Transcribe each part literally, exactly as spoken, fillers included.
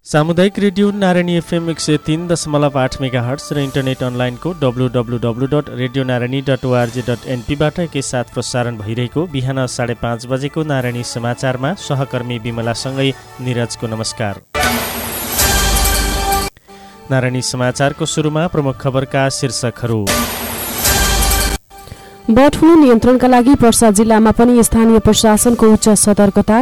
सामुदायिक radio Narayani FM एक सय तीन दशमलव आठ मेगा हर्ट्स र इन्टरनेट अनलाइनको W W W dot radio Narayani dot ORG dot एनपीबाट एकैसाथ प्रसारण भइरहेको बिहान साढे पाँच बजेको नारायणी समाचारमा सहकर्मी विमलासँगै निरजको नमस्कार। नारायणी समाचारको सुरुमा प्रमुख खबरका शीर्षकहरू। बर्ड फ्लू नियन्त्रणका लागि पर्सा जिल्लामा पनि स्थानीय प्रशासनको उच्च सतर्कता।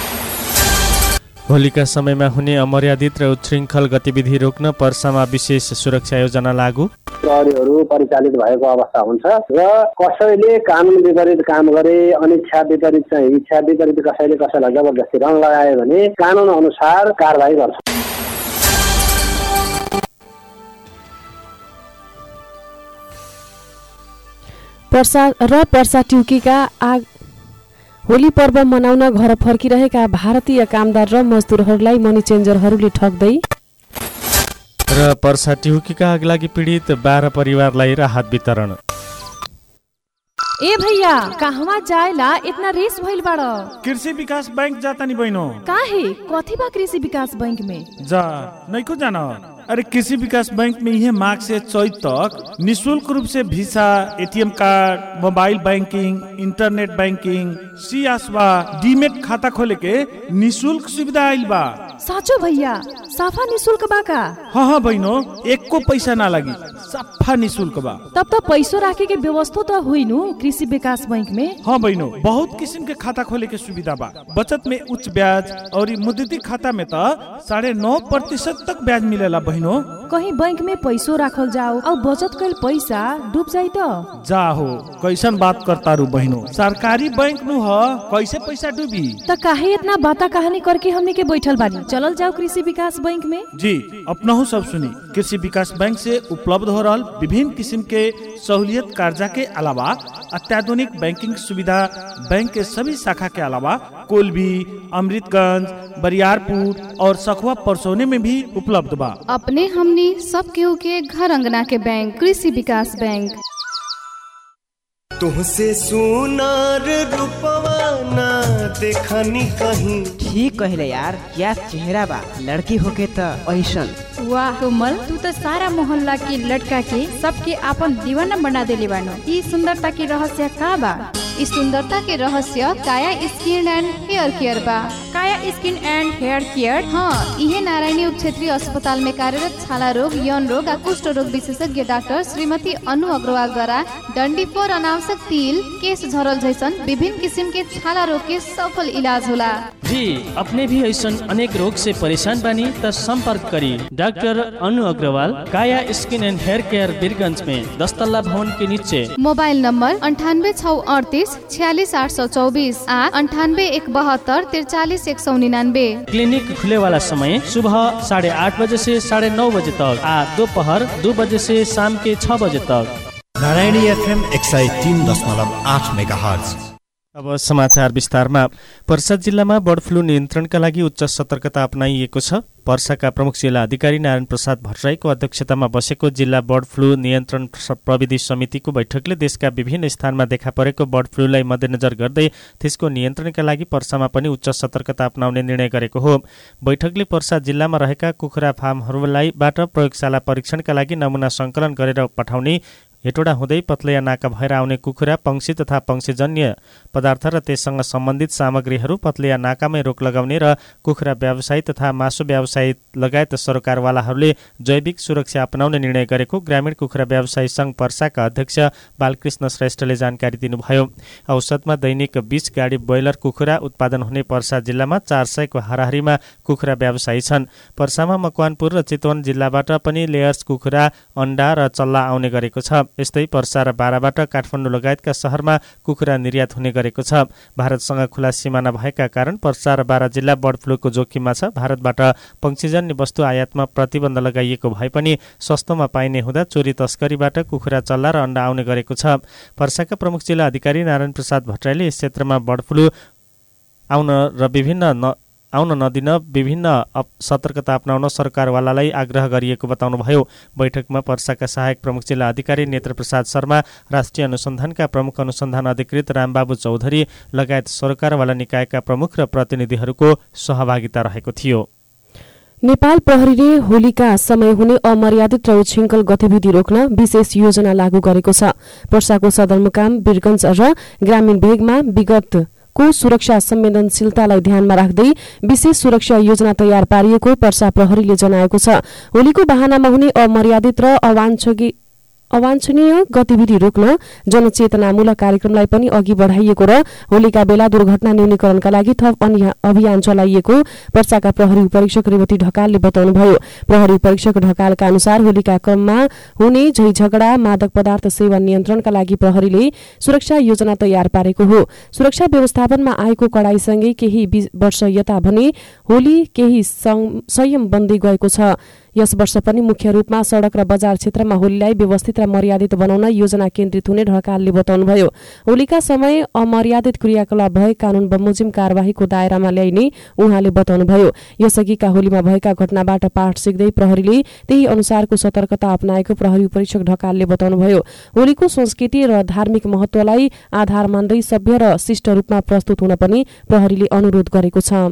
होलीका समयमा हुने अमर्यादित र उच्छृङ्खल गतिविधि रोक्न पर्सामा विशेष सुरक्षा योजना लागू। प्रहरीहरू परिचालित भएको अवस्था हुन्छ र कसैले कानुन विपरीत काम गरे, अनिच्छा विपरीत चाहिँ इच्छा विपरीत कसैले कसैलाई जबरजस्ती रङ लगायो भने कानुन अनुसार कारबाही गर्छ। पर्सा र पर्सा ट्युकीका आग होली पर्व मनाउन घर फर्किरहेका भारतीय कामदार र मजदुरहरूलाई मनी चेन्जरहरूले ठग्दै। र पर्सा ट्युकीका आगलागी पीडित बाह्र परिवारलाई राहत वितरण। ए भैया कहवा जाएला इतना रेस भइल बाड़? कृषि विकास बैंक जाता नि बहिनो। काहे कथी बा कृषि विकास बैंक में? जा नइको जाना। अरे कृषि विकास बैंक में यह मार्च से चौथ तक निःशुल्क रूप से visa, ATM card, mobile banking, internet banking, सियासवा, डीमेट खाता खोले के निःशुल्क सुविधा आइल बा। साचो भैया साफा निःशुल्क बा का? हाँ हाँ बहिनो, एक को पैसा ना लगी, सफा निःशुल्क बा। तब तो पैसो राखे के व्यवस्था तो हुई नु कृषि विकास बैंक में। हाँ बहिनो, बहुत किस्म के खाता खोले के सुविधा बा। बचत में उच्च ब्याज और मुद्दती खाता में तो साढ़े नौ प्रतिशत तक ब्याज मिलेला बहिनो। कहीं बैंक में पैसो राखल जाओ और बचत कल पैसा डूब जाई तो जा हो कैसन बात करता रू बहिनो, सरकारी बैंक नु ह कैसे पैसा डूबी? तो काहे इतना बाता कहानी करके हमने के बैठल बानी, चलल जाओ कृषि विकास बैंक में। जी अपना सब सुनी, कृषि विकास बैंक से उपलब्ध हो रहल विभिन्न किस्म के सहूलियत कर्जा के अलावा अत्याधुनिक बैंकिंग सुविधा बैंक के सभी शाखा के अलावा कोलबी, अमृतगंज, बरियारपुर और सखुआ परसोने में भी उपलब्ध बा। अपने हमनी सब केहू के घर अंगना के बैंक कृषि विकास बैंक। तुमसे सुनार रूपवा ना देखनी कहीं। ठीक कहले यार, क्या चेहरा बा, लड़की होके त ऐसन। वाह कोमल, तू तो सारा मोहल्ला की लड़का के सबके अपन दीवाना बना देले बानो। ई सुंदरता के रहस्य का बा? इस सुंदरता के रहस्य काया स्किन एंड हेयर केयर बा। काया स्किन एंड हेयर केयर? हाँ, यह नारायणी उप क्षेत्रीय अस्पताल में कार्यरत छाला रोग, यौन रोग और कुष्ठ रोग विशेषज्ञ डॉक्टर श्रीमती अनु अग्रवाल द्वारा डंडीफोर, अनावश्यक तिल, केश झरल जैसन विभिन्न किस्म के छाला रोग के सफल इलाज होला। जी अपने भी ऐसा अनेक रोग से परेशान बानी तो संपर्क curry doctor Anu Agarwal, Kaya skin and hair care, Birgunj में दस तल्ला भवन के नीचे। मोबाइल नंबर अंठानबे छः अड़तीस छियालीस आठ सौ चौबीस आ अंठानबे एक बहत्तर तिरचालीस एक सौ निन्यानबे। क्लिनिक खुले वाला समय सुबह साढ़े आठ बजे से साढ़े नौ बजे तक आ दोपहर दो बजे से शाम के छह बजे तक। नारायणी एफएम एक सय तीन दशमलव आठ मेगा हर्ट्ज। अब समाचार विस्तारमा। पर्सा जिल्लामा बर्ड फ्लू नियन्त्रणका लागि उच्च सतर्कता अपनाइएको छ। पर्साका प्रमुख जिल्ला अधिकारी नारायण प्रसाद भट्टराईको अध्यक्षतामा बसेको जिल्ला बर्ड फ्लू नियन्त्रण प्रविधि समितिको बैठकले देशका विभिन्न स्थानमा देखा परेको बर्ड फ्लूलाई मध्यनजर गर्दै त्यसको नियन्त्रणका लागि पर्सामा पनि उच्च सतर्कता अपनाउने निर्णय गरेको हो। बैठकले पर्सा जिल्लामा रहेका कुखुरा फार्महरूलाईबाट प्रयोगशाला परीक्षणका लागि नमुना सङ्कलन गरेर पठाउने, हेटोडा हुँदै पत्लैया नाका भएर आउने कुखुरा, पंक्षी तथा पंक्षीजन्य पदार्थ र त्यससँग सम्बन्धित सामग्रीहरू पत्लैया नाकामै रोक लगाउने र कुखुरा व्यवसायी तथा मासु व्यवसायी लगायत सरकारवालाहरूले जैविक सुरक्षा अपनाउने निर्णय गरेको ग्रामीण कुखुरा व्यवसायी सङ्घ पर्साका अध्यक्ष बालकृष्ण श्रेष्ठले जानकारी दिनुभयो। औसतमा दैनिक बीस गाडी ब्रोइलर कुखुरा उत्पादन हुने पर्सा जिल्लामा चार सयको हाराहारीमा कुखुरा व्यवसायी छन्। पर्सामा मकवानपुर र चितवन जिल्लाबाट पनि लेयर्स कुखुरा, अन्डा र चल्ला आउने गरेको छ। यस्तै पर्सा र बाराबाट काठमाडौँ लगायतका शहरमा कुखुरा निर्यात हुने गरेको छ। भारतसँग खुला सिमाना भएका कारण पर्सा र बारा जिल्ला बर्ड फ्लूको जोखिममा छ। भारतबाट पंक्षीजन्य वस्तु आयातमा प्रतिबन्ध लगाइएको भए पनि सस्तोमा पाइने हुँदा चोरी तस्करीबाट कुखुरा, चल्ला र अन्डा आउने गरेको छ। पर्साका प्रमुख जिल्ला अधिकारी नारायण प्रसाद भट्टराईले यस क्षेत्रमा बर्ड फ्लू आउन र विभिन्न न आउन नदिन विभिन्न सतर्कता अपनाउन सरकारवालालाई आग्रह गरिएको बताउनुभयो। बैठकमा पर्साका सहायक प्रमुख जिल्ला अधिकारी नेत्र प्रसाद शर्मा, राष्ट्रिय अनुसन्धानका प्रमुख अनुसन्धान अधिकृत रामबाबु चौधरी लगायत सरकारवाला निकायका प्रमुख र प्रतिनिधिहरूको सहभागिता रहेको थियो। नेपाल प्रहरीले होलीका समय हुने अमर्यादित र उच्छृङ्खल गतिविधि रोक्न विशेष योजना लागू गरेको छ। पर्साको सदरमुकाम वीरगञ्ज र ग्रामीण भेगमा विगत को सुरक्षा संवेदनशीलतालाई ध्यानमा राख्दै विशेष सुरक्षा योजना तयार पारिएको पर्सा प्रहरीले जनाएको छ। होलीको बहानामा हुने अमर्यादित र अवाञ्छनीय अवाञ्छनीय गतिविधि रोक्न जनचेतनामूलक कार्यक्रमलाई पनि अघि बढाइएको र होलीका बेला दुर्घटना न्यूनीकरणका लागि थप अन्य अभियान चलाइएको पर्साका प्रहरी परीक्षक रेवती ढकालले बताउनुभयो। प्रहरी परीक्षक ढकालका अनुसार होलीका क्रममा हुने झैझगडा मादक पदार्थ सेवन नियन्त्रणका लागि प्रहरीले सुरक्षा योजना तयार पारेको हो। सुरक्षा व्यवस्थापनमा आएको कडाईसँगै केही वर्ष यता भने होली केही संयम बन्दै गएको छ। यस वर्ष पनि मुख्य रूपमा सड़क र बजार क्षेत्रमा होलीलाई व्यवस्थित र मर्यादित बनाउन योजना केन्द्रित हुने ढकालले बताउनुभयो। होलीका समय अमर्यादित क्रियाकलाप भए कानून बमोजिम कार्यवाहीको दायरामा ल्याइने उहाँले बताउनुभयो। यसअघिका होलीमा भएका घटनाबाट पाठ सिक्दै प्रहरीले त्यही अनुसारको सतर्कता अपनाएको प्रहरी परीक्षक ढकालले बताउनुभयो। होलीको संस्कृति र धार्मिक महत्वलाई आधार मान्दै सभ्य र शिष्ट रूपमा प्रस्तुत हुन पनि प्रहरीले अनुरोध गरेको छ।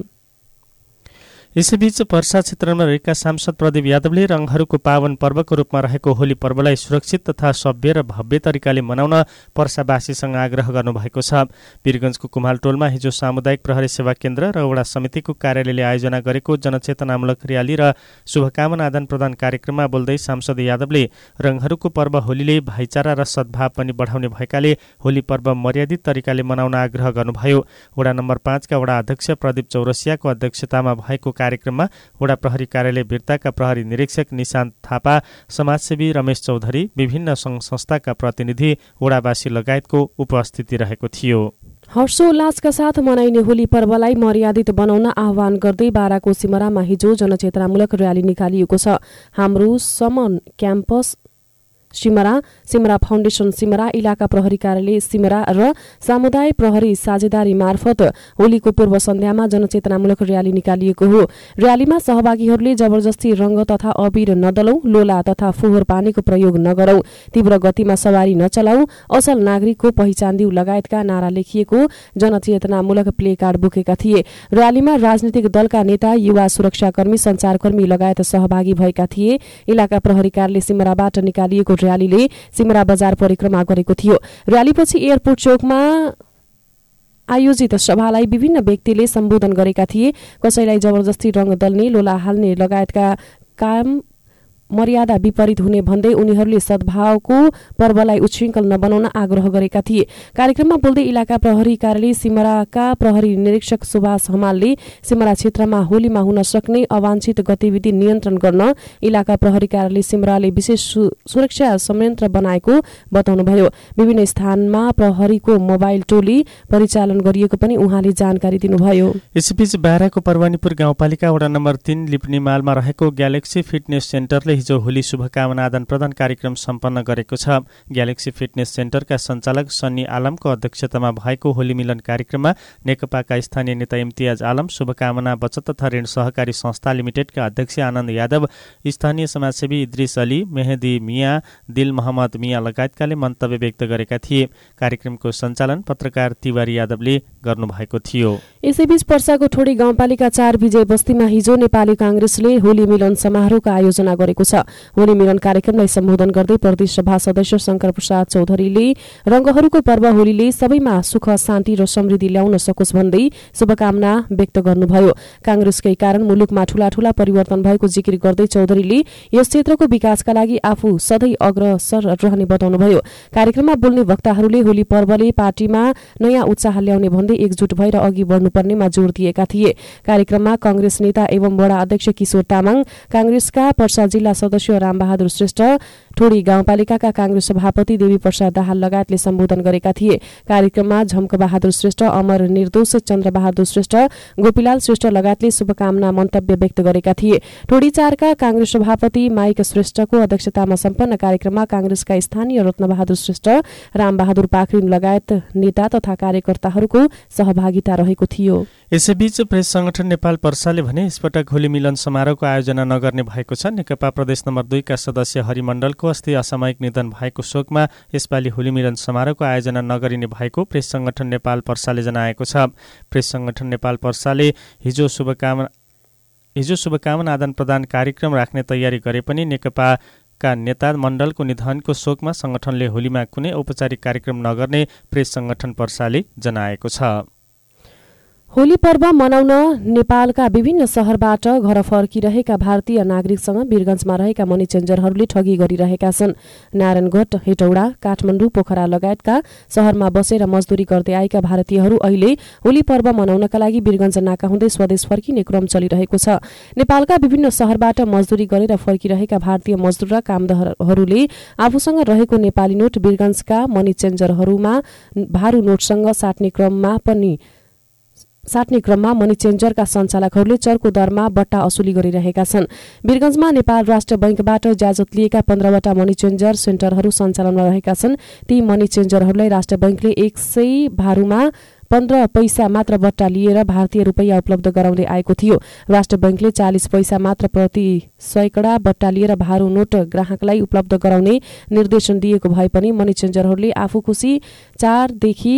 यसैबीच पर्सा क्षेत्रमा रहेका सांसद प्रदीप यादवले रङहरूको पावन पर्वको रूपमा रहेको होली पर्वलाई सुरक्षित तथा सभ्य र भव्य तरिकाले मनाउन पर्सावासीसँग आग्रह गर्नुभएको छ। वीरगञ्जको कुम्हालटोलमा हिजो सामुदायिक प्रहरी सेवा केन्द्र र वडा समितिको कार्यालयले आयोजना गरेको जनचेतनामूलक र्याली र शुभकामना आदान प्रदान कार्यक्रममा बोल्दै सांसद यादवले रङहरूको पर्व होलीले भाइचारा र सद्भाव पनि बढाउने भएकाले होली पर्व मर्यादित तरिकाले मनाउन आग्रह गर्नुभयो। वडा नम्बर पाँचका वडा अध्यक्ष प्रदीप चौरसियाको अध्यक्षतामा भएको कार्यक्रममा वडा प्रहरी कार्यालय बिर्ताका प्रहरी निरीक्षक निशान्त थापा, समाजसेवी रमेश चौधरी, विभिन्न सङ्घ संस्थाका प्रतिनिधि, वडावासी लगायतको उपस्थिति रहेको थियो। हर्षोल्लासका साथ मनाइने होली पर्वलाई मर्यादित बनाउन आह्वान गर्दै बाराको सिमरामा हिजो जनचेतनामूलक र्याली निकालिएको छ। हाम्रो समन क्याम्पस सिमरा, सिमरा फाउन्डेसन सिमरा, इलाका प्रहरी कार्यालय सिमरा र सामुदाय प्रहरी साझेदारी मार्फत होलीको पूर्व सन्ध्यामा जनचेतनामूलक र्याली निकालिएको हो। र्यालीमा सहभागीहरूले जबरजस्ती रंग तथा अबीर नदलौं, लोला तथा फोहोर पानीको प्रयोग नगरौं, तीव्र गतिमा सवारी नचलाऊ, असल नागरिकको पहिचान दिऊ लगायतका नारा लेखिएको जनचेतनामूलक प्ले कार्ड बोकेका थिए। र्यालीमा राजनीतिक दलका नेता, युवा सुरक्षाकर्मी, संचारकर्मी लगायत सहभागी भएका थिए। इलाका प्रहरी कार्यालय सिमराबाट निकालिएको र्यालीले सिमरा बजार परिक्रमा गरेको थियो। र्यालीपछि एयरपोर्ट चौकमा आयोजित सभालाई विभिन्न व्यक्तिले सम्बोधन गरेका थिए। कसैलाई जबरजस्ती रंग दल्ने, लोला हाल्ने लगायतका काम मर्यादा विपरीत हुने भन्दै उनीहरूले सद्भावको पर्वलाई उच्छृङ्खल नबनाउन आग्रह गरेका थिए। कार्यक्रममा बोल्दै इलाका प्रहरी कार्यालय सिमराका प्रहरी निरीक्षक सुभाष हमालले सिमरा क्षेत्रमा होलीमा हुन सक्ने अवांछित गतिविधि नियन्त्रण गर्न इलाका प्रहरी कार्यालय सिमराले विशेष सुरक्षा संयन्त्र बनाएको बताउनुभयो। विभिन्न स्थानमा प्रहरीको मोबाइल टोली परिचालन गरिएको पनि उहाँले जानकारी दिनुभयो। यसैबीच बाराको परवानीपुर गाउँपालिका वडा नम्बर तीन लिप्नीमालमा रहेको ग्यालेक्सी फिटनेस सेन्टरले हिजो होली शुभकामना आदान प्रदान कार्यक्रम सम्पन्न गरेको छ। ग्यालेक्सी फिटनेस सेन्टरका सञ्चालक सन्नी आलमको अध्यक्षतामा भएको होली मिलन कार्यक्रममा नेकपाका स्थानीय नेता इम्तियाज आलम, शुभकामना बचत तथा ऋण सहकारी संस्था लिमिटेडका अध्यक्ष आनन्द यादव, स्थानीय समाजसेवी इद्रिस अली, मेहदी मिया, दिल मोहम्मद मिया लगायतकाले मन्तव्य व्यक्त गरेका थिए। कार्यक्रमको सञ्चालन पत्रकार तिवारी यादवले गर्नुभएको थियो। यसैबीच पर्साको ठोडी गाउँपालिका चार विजय बस्तीमा हिजो नेपाली कांग्रेसले होली मिलन समारोहको आयोजना गरेको छ। होली मिलन कार्यक्रमलाई सम्बोधन गर्दै प्रदेश सभा सदस्य शंकर प्रसाद चौधरीले रंगहरूको पर्व होलीले सबैमा सुख, शान्ति र समृद्धि ल्याउन सकोस् भन्दै शुभकामना व्यक्त गर्नुभयो। कांग्रेसकै कारण मुलुकमा ठूला ठूला परिवर्तन भएको जिकिर गर्दै चौधरीले यस क्षेत्रको विकासका लागि आफू सधैँ अग्रसर रहने बताउनुभयो। कार्यक्रममा बोल्ने वक्ताहरूले होली पर्वले पार्टीमा नयाँ उत्साह ल्याउने भन्दै एकजुट भएर अघि बढ्नुपर्नेमा जोड़ दिएका थिए। कार्यक्रममा कांग्रेस नेता एवं वडा अध्यक्ष किशोर तामाङ, कांग्रेसका पर्सा जिल्ला सदस्य रामबहादुर श्रेष्ठ, ठोडी गाउँपालिकाका कांग्रेस सभापति देवी प्रसाद दाहाल लगायतले सम्बोधन गरेका थिए। कार्यक्रममा झम्क बहादुर श्रेष्ठ, अमर निर्दोष चन्द्र बहादुर श्रेष्ठ, गोपीलाल श्रेष्ठ लगायतले शुभकामना मन्तव्य व्यक्त गरेका थिए। ठोडी चारका कांग्रेस सभापति माइक श्रेष्ठको अध्यक्षतामा सम्पन्न कार्यक्रममा कांग्रेसका स्थानीय रत्नबहादुर श्रेष्ठ, रामबहादुर पाखरिन लगायत नेता तथा कार्यकर्ताहरूको सहभागिता रहेको थियो। यसैबीच प्रेस संगठन नेपाल पर्साले भने यसपटक होली मिलन समारोहको आयोजना नगर्ने भएको छ। नेकपा प्रदेश नम्बर दुईका सदस्य हरिमण्डलको अस्ति असामयिक निधन भएको शोकमा यसपालि होली मिलन समारोहको आयोजना नगरिने भएको प्रेस संगठन नेपाल पर्साले जनाएको छ। प्रेस संगठन नेपाल पर्साले हिजो शुभकामना हिजो शुभकामना आदान प्रदान कार्यक्रम राख्ने तयारी गरे पनि नेकपाका नेता मण्डलको निधनको शोकमा संगठनले होलीमा कुनै औपचारिक कार्यक्रम नगर्ने प्रेस संगठन पर्साले जनाएको छ। होली पर्व मनाउन नेपालका विभिन्न शहरबाट घर फर्किरहेका भारतीय नागरिकसँग वीरगञ्जमा रहेका मनी चेन्जरहरूले ठगी गरिरहेका छन्। नारायणगढ, हेटौडा, काठमाडौँ, पोखरा लगायतका शहरमा बसेर मजदुरी गर्दै आएका भारतीयहरू अहिले होली पर्व मनाउनका लागि वीरगञ्ज नाका हुँदै स्वदेश फर्किने क्रम चलिरहेको छ। नेपालका विभिन्न शहरबाट मजदुरी गरेर फर्किरहेका भारतीय मजदुर र कामदारहरूले आफूसँग रहेको नेपाली नोट वीरगञ्जका मनी चेन्जरहरूमा भारू नोटसँग साट्ने क्रममा पनि साट्ने क्रममा मनी चेन्जरका सञ्चालकहरूले चर्को दरमा बट्टा असुली गरिरहेका छन्। वीरगञ्जमा नेपाल राष्ट्र बैंकबाट इजाजत लिएका पन्ध्रवटा मनी चेन्जर सेन्टरहरू सञ्चालनमा रहेका छन्। ती मनी चेन्जरहरूलाई राष्ट्र बैंकले एक सय भारूमा पन्ध्र पैसा मात्र बट्टा लिएर भारतीय रुपैयाँ उपलब्ध गराउँदै आएको थियो। राष्ट्र बैंकले चालिस पैसा मात्र प्रति सैकडा बट्टा लिएर भारू नोट ग्राहकलाई उपलब्ध गराउने निर्देशन दिएको भए पनि मनी चेन्जरहरूले आफू खुसी चारदेखि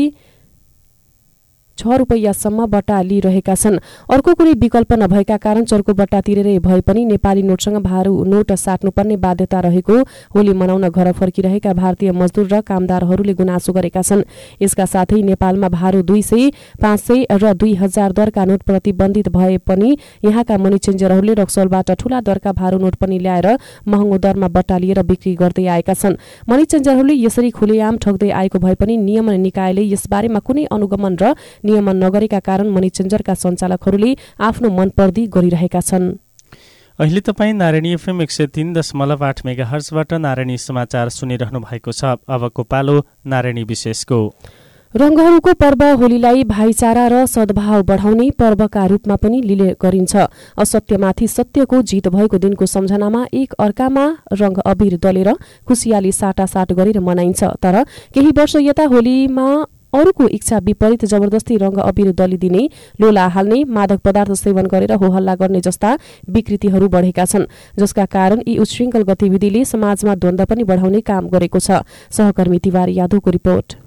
छ रुपैयाँसम्म बट्टा लिइरहेका छन्। अर्को कुनै विकल्प नभएका कारण चर्को बट्टा तिरेरै भए पनि नेपाली नोटसँग भारू नोट साट्नुपर्ने बाध्यता रहेको होली मनाउन घर फर्किरहेका भारतीय मजदुर र कामदारहरूले गुनासो गरेका छन्। यसका साथै नेपालमा भारू दुई सय पाँच सय र दुई हजार दरका नोट प्रतिबन्धित भए पनि यहाँका मनी चेन्जरहरूले रक्सौलबाट ठूला दरका भारू नोट पनि ल्याएर महँगो दरमा बट्टा लिएर बिक्री गर्दै आएका छन्। मनी चेन्जरहरूले यसरी खुलेआम ठग्दै आएको भए पनि नियमन निकायले यसबारेमा कुनै अनुगमन र नियमन नगरेका कारण मनी चेन्जरका सञ्चालकहरूले आफ्नो मनपर्दी गरिरहेका छन्। अहिले तपाईँ नारायणी एफएम एक सय तीन दशमलव आठ मेगा हर्जबाट नारायणी समाचार सुनिरहनु भएको छ। अबको पालो नारायणी विशेषको। रंगहरूको पर्व होलीलाई भाइचारा र सद्भाव बढाउने पर्वका रूपमा पनि लिने गरिन्छ। असत्यमाथि सत्यको जित भएको दिनको सम्झनामा एक अर्कामा रंग अबिर दलेर खुसियाली साटासाट गरेर मनाइन्छ। तर केही वर्ष यता होलीमा अरूको इच्छा विपरीत जबरजस्ती रंग अबिर दलिदिने, लोला हाल्ने, मादक पदार्थ सेवन गरेर होहल्ला गर्ने जस्ता विकृतिहरू बढेका छन्, जसका कारण यी उच्छृङ्खल गतिविधिले समाजमा द्वन्द्व पनि बढाउने काम गरेको छ। सहकर्मी तिवारी यादवको रिपोर्ट।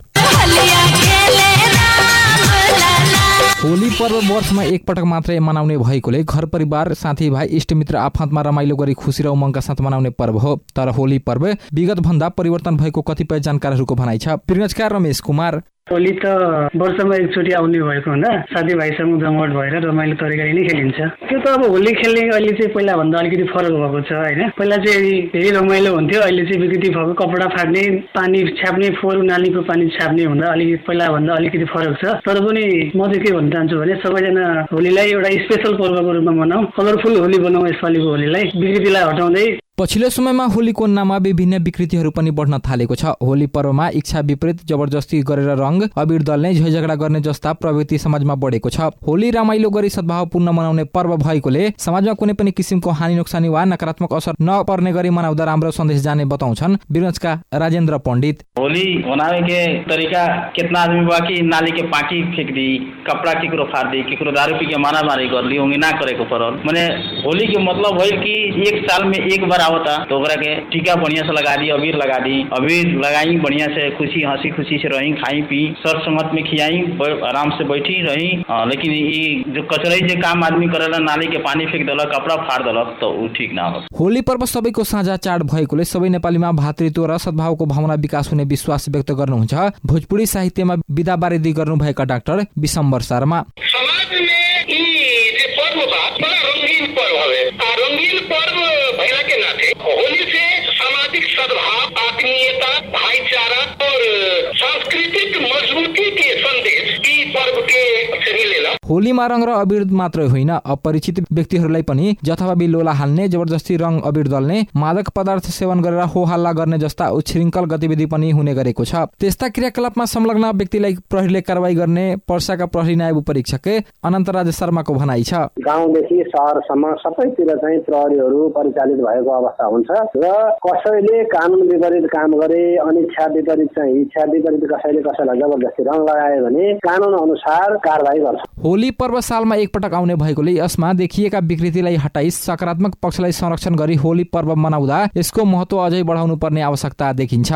होली पर्व वर्षमा एक पटक मात्रै मनाउने भएकोले घर परिवार, साथीभाइ, इष्टमित्र, आफन्तमा रमाइलो गरी खुसी र उमङ्गका साथ मनाउने पर्व हो। तर होली पर्व विगत भन्दा परिवर्तन भएको कतिपय जानकारहरूको भनाइ छ। वीरगञ्जका रमेश कुमार। होली त वर्षमा एकचोटि आउने भएको हुँदा साथीभाइसँग जमघट भएर रमाइलो तरिकाले नै खेलिन्छ। त्यो त अब होली खेल्ने अहिले चाहिँ पहिला भन्दा अलिकति फरक भएको छ होइन। पहिला चाहिँ धेरै रमाइलो हुन्थ्यो, अहिले चाहिँ विकृति भएको, कपडा फाट्ने, पानी छ्याप्ने, फोहोर नालीको पानी छ्याप्ने हुँदा अलिकति पहिला भन्दा अलिकति फरक छ। तर पनि म चाहिँ के भन्न चाहन्छु भने सबैजना होलीलाई एउटा स्पेशल पर्वको रूपमा मनाऊ, कलरफुल होली बनाऊ। यसपालिको होलीलाई विकृतिलाई हटाउँदै। पछिल्लो समयमा होलीको नाममा विभिन्न विकृतिहरू पनि बढ्न थालेको छ। होली पर्वमा इच्छा विपरीत जबरजस्ती गरेर रंग अबिर दल्ने, झैझगडा गर्ने जस्ता प्रवृत्ति समाजमा बढेको छ। होली रमाइलो गरी सद्भावपूर्ण मनाउने पर्व भएकोले समाजमा कुनै पनि किसिमको हानि नोक्सानी वा नकारात्मक असर नपर्ने गरी मनाउँदा राम्रो सन्देश जाने बताउँछन् वीरगञ्जका राजेन्द्र पण्डित। होली मनावे के तरीका कितना आदमी बाकी नाली के पाकी फेंक दी, कपड़ा केकरो फाड़ दी, केकरो दारू पी के मारा मारी कर ली, ओंगे ना करे को परल। माने होली के मतलब है कि एक साल में एक बार होता तो ओकरा के टीका बढ़िया से लगा दी, अबीर लगा दी, अबीर लगाई बढ़िया से, खुशी हंसी खुशी से रही, खाई पी, सर संगत में खियाई, आराम से बैठी रही। आ, लेकिन ये जो कचराई जे काम आदमी करेला, नाली के पानी फेंक दलक, कपड़ा फाड़ दलक, तो वो ठीक ना हो। होली पर्व सबैको साझा चाड भएकोले सबै नेपालीमा भातृत्व र सद्भावको भावना विकास हुने विश्वास व्यक्त गर्नुहुन्छ भोजपुरी साहित्यमा विधा बारिदी गर्नुभएका डाक्टर विशम्बर शर्मा। समाज में ई जे पर्व बा बड़ा रंगीन पर्व हवे। आ रंगीन पर्व भइला के नाते होली से सामाजिक सद्भाव, आत्मीयता, भाईचारा और सांस्कृतिक मजबूती के संदेश ई पर्व के से मिलेला। होलीमा रंग र अबिर मात्रै होइन, अपरिचित व्यक्तिहरूलाई पनि जथाभावी लोला हाल्ने, जबरजस्ती रंग अबिर दल्ने, मादक पदार्थ सेवन गरेर हो हल्ला गर्ने जस्ता उच्छृङ्खल गतिविधि पनि हुने गरेको छ। त्यस्ता क्रियाकलापमा संलग्न व्यक्तिलाई प्रहरीले कारबाही गर्ने पर्साका प्रहरी नायब उपरीक्षक अनन्तराज शर्माको भनाइ छ। गाउँदेखि शहरसम्म सबैतिर चाहिँ प्रहरीहरू परिचालित भएको अवस्था हुन्छ र कसैले कानुन विपरीत काम गरे, अनिच्छा विपरीत चाहिँ इच्छा विपरीत कसैले कसैलाई जबरजस्ती रङ लगायो भने कानुन अनुसार कारबाही गर्छ। होली पर्व सालमा एकपटक आउने भएकोले यसमा देखिएका विकृतिलाई हटाई सकारात्मक पक्षलाई संरक्षण गरी होली पर्व मनाउँदा यसको महत्व अझै बढाउनु पर्ने आवश्यकता देखिन्छ।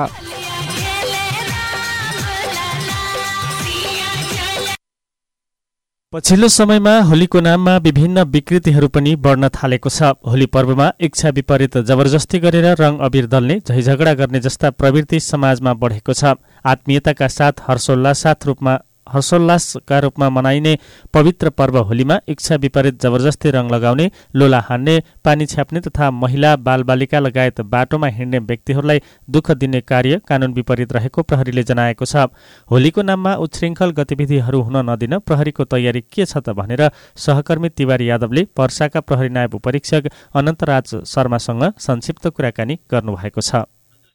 पछिल्लो समयमा होलीको नाममा विभिन्न विकृतिहरू पनि बढ्न थालेको छ। होली पर्वमा इच्छा विपरीत जबरजस्ती गरेर रङ अबिर दल्ने, झैझगडा गर्ने जस्ता प्रवृत्ति समाजमा बढेको छ। आत्मीयताका साथ हर्षोल्लासाथ रूपमा हर्षोल्लासका रूपमा मनाइने पवित्र पर्व होलीमा इच्छा विपरीत जबरजस्ती रङ लगाउने, लोला हान्ने, पानी छ्याप्ने तथा महिला बालबालिका लगायत बाटोमा हिँड्ने व्यक्तिहरूलाई दुःख दिने कार्य कानून विपरीत रहेको प्रहरीले जनाएको छ। होलीको नाममा उच्छृङ्खल गतिविधिहरू हुन नदिन प्रहरीको तयारी के छ त भनेर सहकर्मी तिवारी यादवले पर्साका प्रहरी नायब उपरीक्षक अनन्तराज शर्मासँग संक्षिप्त कुराकानी गर्नुभएको छ।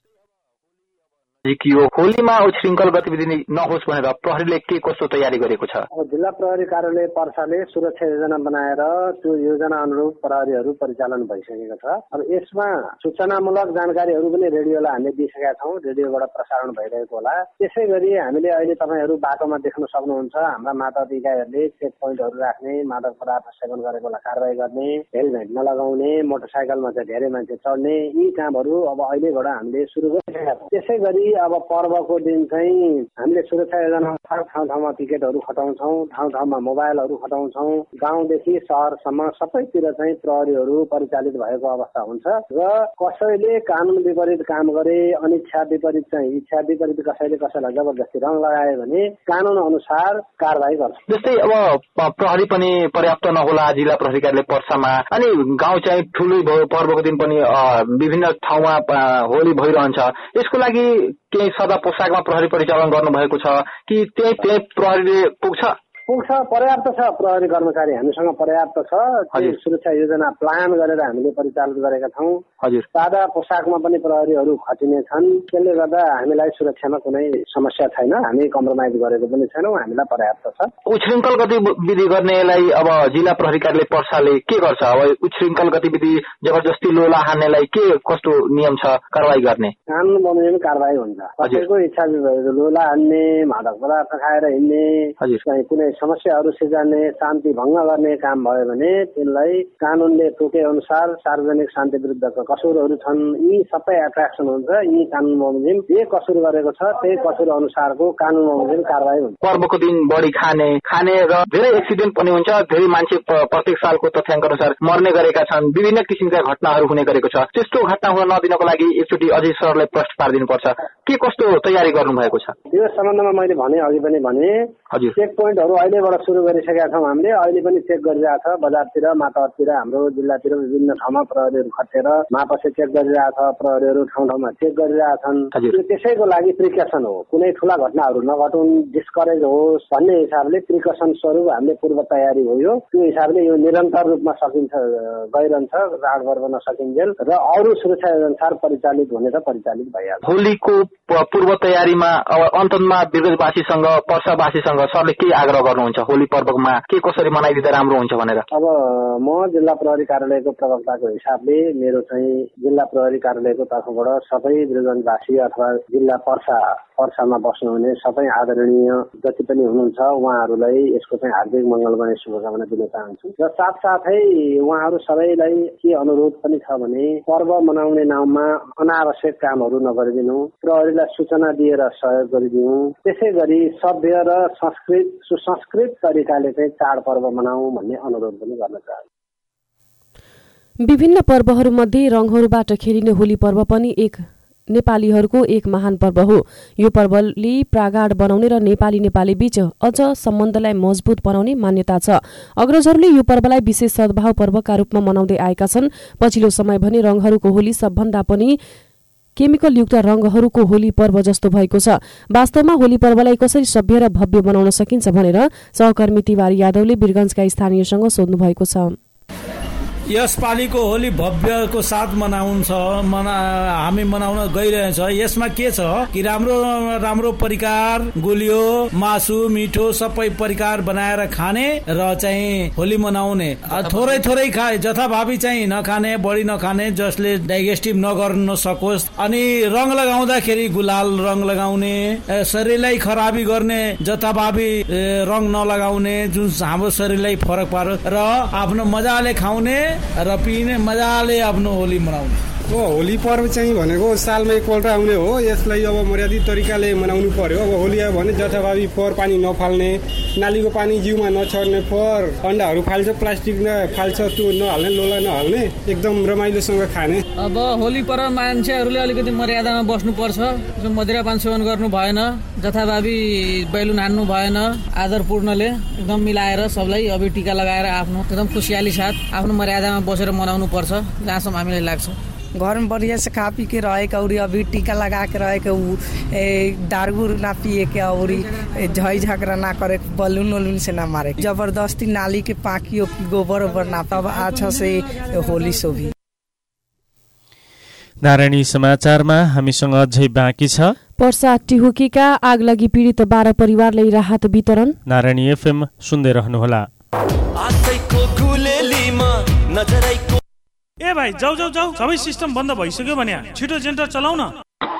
होलीमा उच्छृङ्खल गतिविधि नहोस् भनेर प्रहरीले के कस्तो तयारी गरेको छ? जिल्ला प्रहरी कार्यालय पर्साले सुरक्षा योजना बनाएर त्यो योजना अनुरूप प्रहरीहरू परिचालन भइसकेको छ। अब यसमा सूचनामूलक जानकारीहरू पनि रेडियोलाई हामीले दिइसकेका छौँ, रेडियोबाट प्रसारण भइरहेको होला। त्यसै गरी हामीले अहिले तपाईँहरू बाटोमा देख्न सक्नुहुन्छ हाम्रा मादक इकाइहरूले चेक पोइन्टहरू राख्ने, मादक पदार्थ सेवन गरेकोलाई कारवाही गर्ने, हेलमेट नलगाउने, मोटरसाइकलमा चाहिँ धेरै मान्छे चढ्ने, यी कामहरू अब अहिलेबाट हामीले सुरु गरिसकेका छौँ। त्यसै गरी अब पर्वको दिन चाहिँ हामीले सुरक्षा योजना ठाउँ ठाउँमा पिकेटहरू खटाउँछौँ, ठाउँ ठाउँमा मोबाइलहरू खटाउँछौँ। गाउँदेखि सहरसम्म सबैतिर चाहिँ प्रहरीहरू परिचालित भएको अवस्था हुन्छ र कसैले कानुन विपरीत काम गरे, अनिच्छा विपरीत चाहिँ इच्छा विपरीत कसैले कसैलाई जबरजस्ती रङ लगायो भने कानुन अनुसार कारवाही गर्छ। जस्तै अब प्रहरी पनि पर्याप्त नहोला जिल्ला प्रहरी कार्यालय पर्सामा, अनि गाउँ चाहिँ ठुलै पर्वको दिन पनि विभिन्न ठाउँमा होली भइरहन्छ। यसको लागि केही सदा पोसाकमा प्रहरी परिचालन गर्नुभएको छ कि त्यही त्यही प्रहरीले पुग्छ? पुग्छ, पर्याप्त छ। प्रहरी कर्मचारी हामीसँग पर्याप्त छ। सुरक्षा योजना प्लान गरेर हामीले परिचालित गरेका छौँ। हजुर, सादा पोसाकमा पनि प्रहरीहरू खटिने छन्। त्यसले गर्दा हामीलाई सुरक्षामा कुनै समस्या छैन, हामी कम्प्रोमाइज गरेको पनि छैनौँ, हामीलाई पर्याप्त छ। उच्छृङ्खल गतिविधि गर्नेलाई अब जिल्ला प्रहरी कार्यालय पर्साले के गर्छ? अब उच्छृङ्खल गतिविधि जबरजस्ती लोला हान्नेलाई के कस्तो नियम छ कारवाही गर्ने? कानुन बमोजिम कारवाही हुन्छ। कसैको इच्छा लोला हान्ने, मादक पदार्थ खाएर हिँड्ने, कुनै समस्याहरू सिर्जने, शान्ति भङ्ग गर्ने काम भयो भने त्यसलाई कानुनले तोके अनुसार सार्वजनिक शान्ति विरुद्धका कसुरहरू छन्, यी सबै एट्र्याक्सन हुन्छ। यी कानुन बमोजिम जे कसुर गरेको छ त्यही कसुर अनुसारको कानुन बमोजिम कारवाही हुन्छ। पर्वको दिन बढी खाने खाने र धेरै एक्सिडेन्ट पनि हुन्छ। धेरै मान्छे प्रत्येक सालको तथ्याङ्क अनुसार मर्ने गरेका छन्। विभिन्न किसिमका घटनाहरू हुने गरेको छ। त्यस्तो घटना हुन नदिनको लागि एकचोटि अझै सरलाई प्रश्न पारिदिनुपर्छ। के कस्तो तयारी गर्नु भएको छ? यो सम्बन्धमा मैले भने अघि पनि भने चेक पोइन्टहरू अहिलेबाट सुरु गरिसकेका छौँ। हामीले अहिले पनि चेक गरिरहेछ। बजारतिर, मातातिर, हाम्रो जिल्लातिर विभिन्न ठाउँमा प्रहरीहरू खटेर मापसे चेक गरिरहेछ। प्रहरीहरू ठाउँ ठाउँमा चेक गरिरहेछन्। यो त्यसैको लागि प्रिकसन हो, कुनै ठुला घटनाहरू नघटुन्, डिस्करेज होस् भन्ने हिसाबले प्रिकसन स्वरूप हामीले पूर्व तयारी हो। यो त्यो हिसाबले यो निरन्तर रूपमा सकिन्छ गइरहन्छ रातभर नसकिन्जेल र अरू सुरक्षा अनुसार परिचालित हुने र परिचालित भइहाल्छ। होलीको पूर्व तयारीमा अब अन्तमा विगतवासीसँग पर्सावासीसँग सरले के आग्रह गर्नुहुन्छ? होली पर्वमा के कसरी मनाइदिँदा राम्रो हुन्छ भनेर? अब म जिल्ला प्रहरी कार्यालयको प्रवक्ताको हिसाबले मेरो चाहिँ जिल्ला प्रहरी कार्यालयको तर्फबाट सबै वृन्दवासी अथवा जिल्ला पर्सा पर्सामा बस्नुहुने सबै आदरणीय जति पनि हुनुहुन्छ उहाँहरूलाई यसको चाहिँ हार्दिक मङ्गलमय शुभकामना दिन चाहन्छु र साथसाथै उहाँहरू सबैलाई के अनुरोध पनि छ भने पर्व मनाउने नाउँमा अनावश्यक कामहरू नगरिदिनु, प्रहरीलाई सूचना दिएर सहयोग गरिदिनु। त्यसै गरी सभ्य र संस्कृत सुसंस्कृत तरिकाले चाहिँ चाडपर्व मनाऊ भन्ने अनुरोध पनि गर्न चाहन्छु। विभिन्न पर्वहरूमध्ये रङहरूबाट खेलिने होली पर्व पनि एक नेपालीहरूको एक महान पर्व हो। यो पर्वले प्रागाड बनाउने र नेपाली नेपाली बीच अझ सम्बन्धलाई मजबुत बनाउने मान्यता छ। अग्रजहरूले यो पर्वलाई विशेष सद्भाव पर्वका रूपमा मनाउँदै आएका छन्। पछिल्लो समय भने रङहरूको होली सबभन्दा पनि केमिकल युक्त रङहरूको होली पर्व जस्तो भएको छ। वास्तवमा होली पर्वलाई कसरी सभ्य र भव्य बनाउन सकिन्छ भनेर सहकर्मी तिवारी यादवले वीरगञ्जका स्थानीयसँग सोध्नु भएको छ। यस पालिको होली भव्यको साथ मनाउँछ मना हामी मनाउन गइरहेछ। यसमा के छ कि राम्रो राम्रो परिकार, गुलियो, मासु, मिठो सबै परिकार बनाएर खाने र चाहिँ होली मनाउने। थोरै थोरै खाए, जथाभावी चाहिँ नखाने, बढी नखाने, जसले डाइजेस्टिभ नगर्न सकोस्। अनि रङ लगाउँदाखेरि गुलाल रङ लगाउने, शरीरलाई खराबी गर्ने जथाभावी रङ नलगाउने, जुन हाम्रो शरीरलाई फरक पार्छ र आफ्नो मजाले खाउने र पिने, मजाले आफ्नो होली मनाउने। हो होली पर्व चाहिँ भनेको सालमा एकपल्ट आउने हो। यसलाई अब मर्यादित तरिकाले मनाउनु पर्यो। अब होली आयो भने जथाभावी फोहोर पानी नफाल्ने, नालीको पानी जिउमा नछर्ने, फोहोर अन्डाहरू फाल्छ प्लास्टिक न फाल्छ त्यो नहाल्ने, लोला नहाल्ने, एकदम रमाइलोसँग खाने। अब होली पर्व मान्छेहरूले अलिकति मर्यादामा बस्नुपर्छ। मदिरापान सेवन गर्नु भएन, जथाभावी बैलुन हान्नु भएन, आदरपूर्णले एकदम मिलाएर सबलाई अब टीका लगाएर आफ्नो एकदम खुसियाली साथ आफ्नो मर्यादामा बसेर मनाउनु पर्छ जहाँसम्म हामीलाई लाग्छ। घर में बढ़िया से खा पी के रहे के और अभी टीका लगा के रहे के दारू ना पिए के और झई झगड़ा ना करे, बलून वलून से ना मारे, जबरदस्ती नाली के पाकियो की गोबर ओबर ना, तब अच्छा से होली शोभी। नारायणी समाचारमा हामीसँग अझै बाँकी छ। पर्सा टिहुकीका आगलगी पीडित बाह्र परिवारलाई राहत वितरण। नारायणी एफएम सुन्दै रहनुहोला। ए भाइ जाऊ जाऊ जाऊ, सबै सिस्टम बन्द भइसक्यो भने छिटो जेनेरेटर चलाउ न।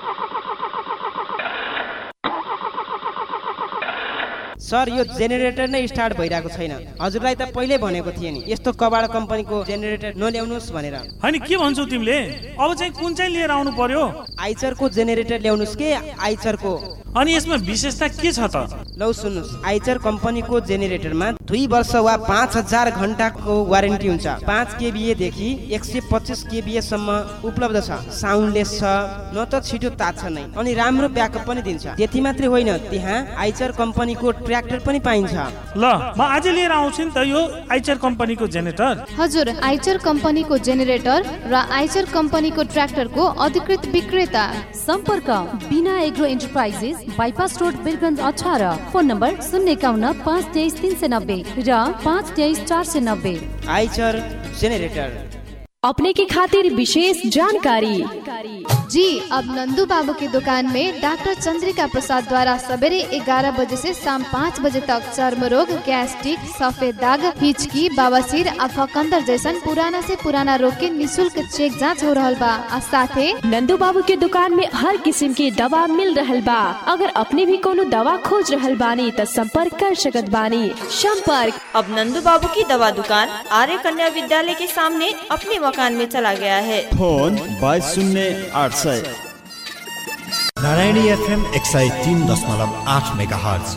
सर यो जेनेरेटर नै स्टार्ट भइरहेको छैन। हजुरलाई त पहिले भनेको थिए नि यस्तो कबाड कम्पनीको जेनेरेटर नल्याउनुस् भनेर। हैन के भन्छौ तिमीले? अब चाहिँ कुन चाहिँ लिएर आउनु पर्यो? आइचरको जेनेरेटर ल्याउनुस् के आइचरको। अनि यसमा विशेषता के छ त? लौ सुन्नुस्, आइचर कम्पनीको जेनेरेटरमा दुई वर्ष वा पाँच हजार घण्टाको वारेन्टी हुन्छ। पाँच केबीए देखि एक सय पच्चिस केबीए सम्म उपलब्ध छ। साउन्डलेस छ, न त छिटो तात्छ नै, अनि राम्रो ब्याकअप पनि दिन्छ। त्यति मात्रै होइन, त्यहाँ आइचर कम्पनीको ट्र्याक्टर पनि पाइन्छ। ल म आज लिएर आउँछु नि त यो आइचर कम्पनीको जेनेरेटर। हजुर, आइचर कम्पनीको जेनेरेटर र आइचर कम्पनीको ट्र्याक्टरको अधिकृत विक्रेता। सम्पर्क बिना agro enterprises, bypass road, Birgunj अठारह। फोन नम्बर शून्य एकाउन्न पाँच तेइस तीन सय नब्बे र पाँच तेइस चार सय नब्बे। आइचर जेनेरेटर अपने की खातिर विशेष जानकारी। जी, अब नंदू बाबू की दुकान में डॉक्टर चंद्रिका प्रसाद द्वारा सवेरे ग्यारह बजे से शाम पाँच बजे तक चर्म रोग, गैस्ट्रिक, सफेद दाग, हिचकी, बवासीर आ फकंदर जैसन पुराना से पुराना रोग के निःशुल्क चेक जांच हो रहल बा। आ साथे नंदू बाबू के दुकान में हर किस्म की दवा मिल रहल बा। अगर अपने भी कोनो दवा खोज रहल बानी तो संपर्क कर सकत बानी। संपर्क अब नंदू बाबू की दवा दुकान आर्य कन्या विद्यालय के सामने अपने मकान में चला गया है। फोन बाईस शून्य आठ सौ। नारायणी एफएम एक सय तीन दशमलव आठ मेगाहर्ज।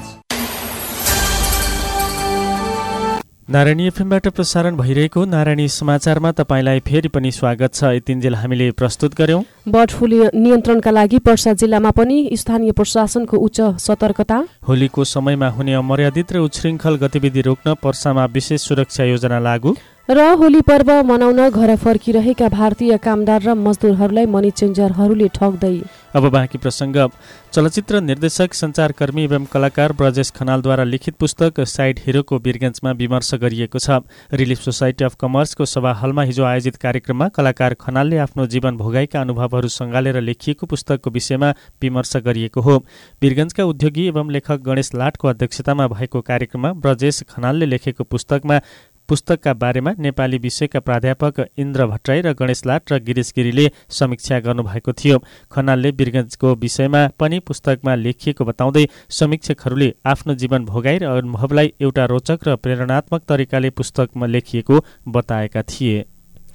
नारायणी एफएमबाट प्रसारण भइरहेको नारायणी समाचारमा तपाईँलाई फेरि पनि स्वागत छ। यतिन्जेल हामीले प्रस्तुत गर्यौं बर्ड फ्लू नियन्त्रणका लागि पर्सा जिल्लामा पनि स्थानीय प्रशासनको उच्च सतर्कता। होलीको समयमा हुने अमर्यादित र उच्छृङ्खल गतिविधि रोक्न पर्सामा विशेष सुरक्षा योजना लागू। र होली पर्व मनाउन घर फर्किरहेका भारतीय कामदार र मजदुरहरूलाई मनी चेन्जरहरूले ठग्दै। अब बाँकी प्रसङ्ग। चलचित्र निर्देशक, सञ्चारकर्मी एवं कलाकार ब्रजेश खनालद्वारा लिखित पुस्तक साइड हिरोको वीरगञ्जमा विमर्श गरिएको छ। रिलिफ सोसाइटी अफ कमर्सको सभा हलमा हिजो आयोजित कार्यक्रममा कलाकार खनालले आफ्नो जीवन भोगाइका अनुभवहरू सँगालेर लेखिएको पुस्तकको विषयमा विमर्श गरिएको हो। वीरगञ्जका उद्योगी एवं लेखक गणेश लाटको अध्यक्षतामा भएको कार्यक्रममा ब्रजेश खनालले लेखेको पुस्तकमा पुस्तकका बारेमा नेपाली विषयका प्राध्यापक इन्द्र भट्टराई र गणेश लाट र गिरीश गिरीले समीक्षा गर्नुभएको थियो। खनालले वीरगञ्जको विषयमा पनि पुस्तकमा लेखिएको बताउँदै समीक्षकहरूले आफ्नो जीवन भोगाइ र अनुभवलाई एउटा रोचक र प्रेरणात्मक तरिकाले पुस्तकमा लेखिएको बताएका थिए।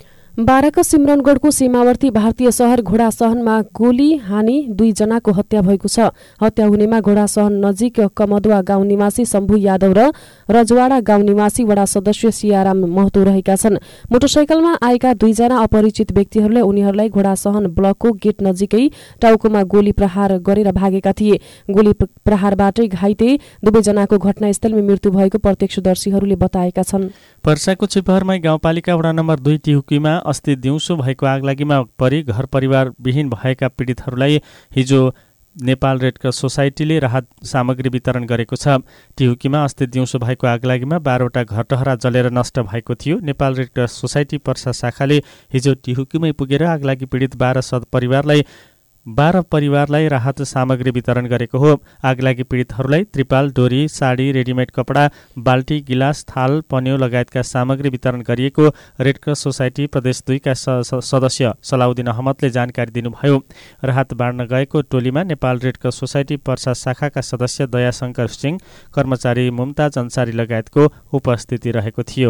बाराका सिमरनगढको सीमावर्ती भारतीय शहर घोडासहनमा गोली हानी दुईजनाको हत्या भएको छ। हत्या हुनेमा घोडासहन नजिक कमदुवा गाउँ निवासी शम्भु यादव र रजवाडा गाउँ निवासी वडा सदस्य सियाराम महतो रहेका छन्। मोटरसाइकलमा आएका दुईजना अपरिचित व्यक्तिहरूले उनीहरूलाई घोडासहन ब्लकको गेट नजिकै टाउकोमा गोली प्रहार गरेर भागेका थिए। गोली प्रहारबाटै घाइते दुवैजनाको घटनास्थलमा मृत्यु भएको प्रत्यक्षदर्शीहरूले बताएका छन्। पर्साको छिपहरमाई गाउँपालिका वडा नम्बर दुई टिहुकीमा अस्ति दिउँसो भएको आगलागीमा परि घर परिवार विहीन भएका पीडितहरूलाई हिजो नेपाल रेडक्रस सोसाइटीले राहत सामग्री वितरण गरेको छ। टिहुकीमा अस्ति दिउँसो भएको आगलागीमा बाह्रवटा घरटहरा जलेर नष्ट भएको थियो। नेपाल रेडक्रस सोसाइटी पर्सा शाखाले हिजो टिहुकीमै पुगेर आगलागी पीडित बाह्र सद परिवारलाई बाह्र परिवारलाई राहत सामग्री वितरण गरेको हो। आगलागी पीडितहरूलाई त्रिपाल, डोरी, साडी, रेडिमेड कपडा, बाल्टी, गिलास, थाल, पन्यो लगायतका सामग्री वितरण गरिएको रेडक्रस सोसाइटी प्रदेश दुईका सदस्य सलाउद्दिन अहमदले जानकारी दिनुभयो। राहत बाँड्न गएको टोलीमा नेपाल रेडक्रस सोसाइटी पर्सा शाखाका सदस्य दयाशंकर सिंह, कर्मचारी मुमताज अन्सारी लगायतको उपस्थिति रहेको थियो।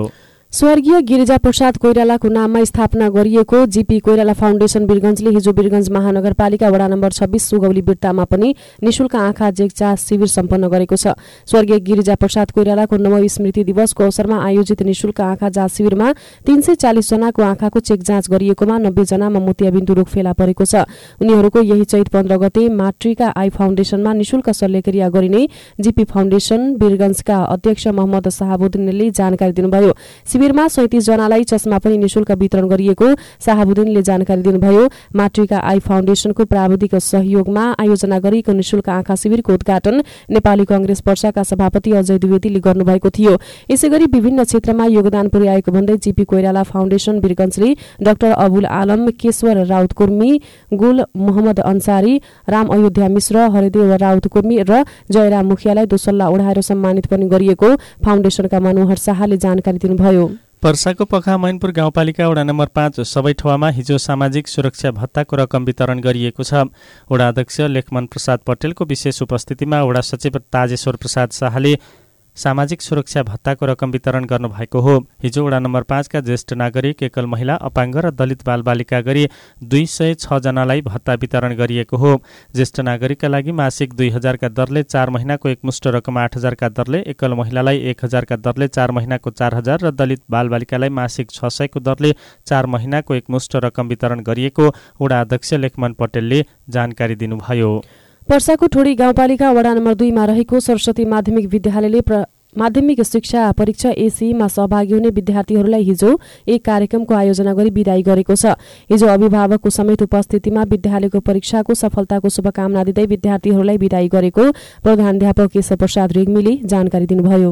स्वर्गीय गिरिजा प्रसाद कोइरालाको नाममा स्थापना गरिएको जीपी कोइराला फाउन्डेसन वीरगञ्जले हिजो वीरगञ्ज महानगरपालिका वडा नम्बर छब्बीस सुगौली बिर्तामा पनि निशुल्क आँखा जेकचाह शिविर सम्पन्न गरेको छ। स्वर्गीय गिरिजा प्रसाद कोइरालाको नवौं स्मृति दिवसको अवसरमा आयोजित निशुल्क आँखा जाँच शिविरमा तीन सय चालिस जनाको आँखाको चेक जाँच गरिएकोमा नब्बे जनामा मोतियाबिन्दु रोग फेला परेको छ। उनीहरूको यही चैत पन्ध्र गते मातृका आई फाउन्डेसनमा निशुल्क शल्यक्रिया गरिने जीपी फाउन्डेसन वीरगञ्जका अध्यक्ष मोहम्मद साहाबुद्दिनले जानकारी दिनुभयो। शिविरमा सैंतीस जनालाई चस्मा पनि निशुल्क वितरण गरिएको साहाबुद्दिनले जानकारी दिनुभयो। मातृका आई फाउन्डेसनको प्राविधिक सहयोगमा आयोजना गरिएको निशुल्क आँखा शिविरको उद्घाटन नेपाली कांग्रेस पर्साका सभापति अजय द्विवेदीले गर्नुभएको थियो। यसैगरी विभिन्न क्षेत्रमा योगदान पुर्याएको भन्दै जीपी कोइराला फाउन्डेसन वीरगञ्जले डाक्टर अबुल आलम, केशवर राउत कुर्मी, गुल मोहम्मद अन्सारी, राम अयोध्या मिश्र, हरिदेव राउत कुर्मी र जयराम मुखियालाई दोसल्ला ओढाएर सम्मानित पनि गरिएको फाउन्डेसनका मनोहर शाहले जानकारी दिनुभयो। पर्साको पखा मैनपुर गाउँपालिका वडा नम्बर पाँच सबै ठाउँमा हिजो सामाजिक सुरक्षा भत्ताको रकम वितरण गरिएको छ। वडा अध्यक्ष लेखमन प्रसाद पटेलको विशेष उपस्थितिमा वडा सचिव ताजेश्वर प्रसाद शाहले सामाजिक सुरक्षा भत्ताको रकम वितरण गर्नुभएको हो। हिजो वडा नम्बर पाँचका ज्येष्ठ नागरिक, एकल महिला, अपाङ्ग र दलित बालबालिका गरी दुई सय छ जनालाई भत्ता वितरण गरिएको हो। ज्येष्ठ नागरिकका लागि मासिक दुई हजारका दरले चार महिनाको एकमुष्ट रकम आठ हजारका दरले, एकल महिलालाई एक हजारका दरले चार महिनाको चार हजार र दलित बालबालिकालाई मासिक छ सयको दरले चार महिनाको एकमुष्ट रकम वितरण गरिएको वडा अध्यक्ष लेखमन पटेलले जानकारी दिनुभयो। पर्साको ठोडी गाउँपालिका वडा नम्बर दुईमा रहेको सरस्वती माध्यमिक विद्यालयले माध्यमिक शिक्षा परीक्षा एसीमा सहभागी हुने विद्यार्थीहरूलाई हिजो एक कार्यक्रमको आयोजना गरी विदाई गरेको छ। हिजो अभिभावकको समेत उपस्थितिमा विद्यालयको परीक्षाको सफलताको शुभकामना दिँदै विद्यार्थीहरूलाई विदाई गरेको प्रधानाध्यापक केशव प्रसाद रेग्मीले जानकारी दिनुभयो।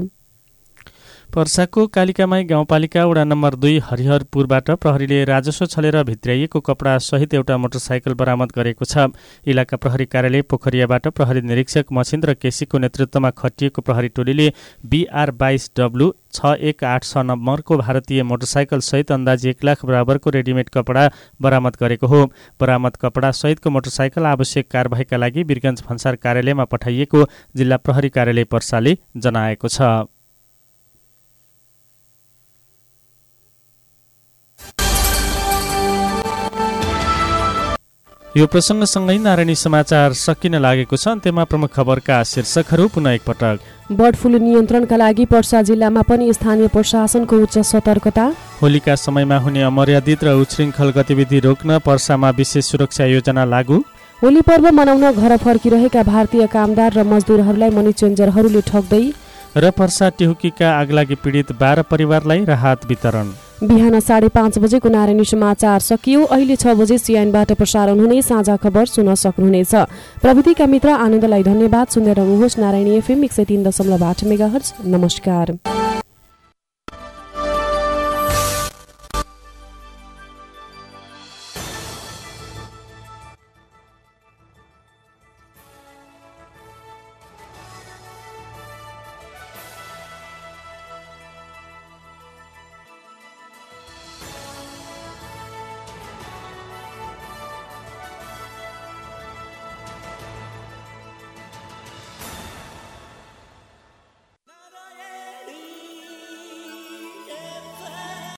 पर्साको कालिकामाई गाउँपालिका वडा नम्बर दुई हरिहरपुरबाट प्रहरीले राजस्व छलेर भित्र्याइएको कपडा सहित एउटा मोटरसाइकल बरामद गरेको छ। इलाका प्रहरी कार्यालय पोखरियाबाट प्रहरी निरीक्षक मछिन्द्र केसीको नेतृत्वमा खटिएको प्रहरी टोलीले बीआर बाइस डब्लु छ एक आठ छ नम्बरको भारतीय मोटरसाइकल सहित अन्दाजी एक लाख बराबरको रेडिमेड कपडा बरामद गरेको हो। बरामद कपडा सहितको मोटरसाइकल आवश्यक कारबाहीका लागि वीरगञ्ज भन्सार कार्यालयमा पठाइएको जिल्ला प्रहरी कार्यालय पर्साले जनाएको छ। यो प्रसङ्गसँगै नारायणी समाचार सकिन लागेको छ। अन्त्यमा प्रमुख खबरका शीर्षकहरू पुनः एकपटक। बर्ड फ्लू नियन्त्रणका लागि पर्सा जिल्लामा पनि स्थानीय प्रशासनको उच्च सतर्कता। होलीका समयमा हुने अमर्यादित र उच्छृङ्खल गतिविधि रोक्न पर्सामा विशेष सुरक्षा योजना लागू। होली पर्व मनाउन घर फर्किरहेका भारतीय कामदार र मजदुरहरूलाई मनी चेन्जरहरूले ठग्दै। र पर्सा टिहुकीका आगलागी पीडित बाह्र परिवारलाई राहत वितरण। बिहान साढे पाँच बजेको नारायणी समाचार सकियो। अहिले छ बजे सिआइएनबाट प्रसारण हुने साझा खबर सुन्न सक्नुहुनेछ। प्रविधिका मित्र आनन्दलाई धन्यवाद। सुन्दै रहनुहोस् नारायणी एफएम एक सय तीन दशमलव आठ मेगाहर्ज। नमस्कार।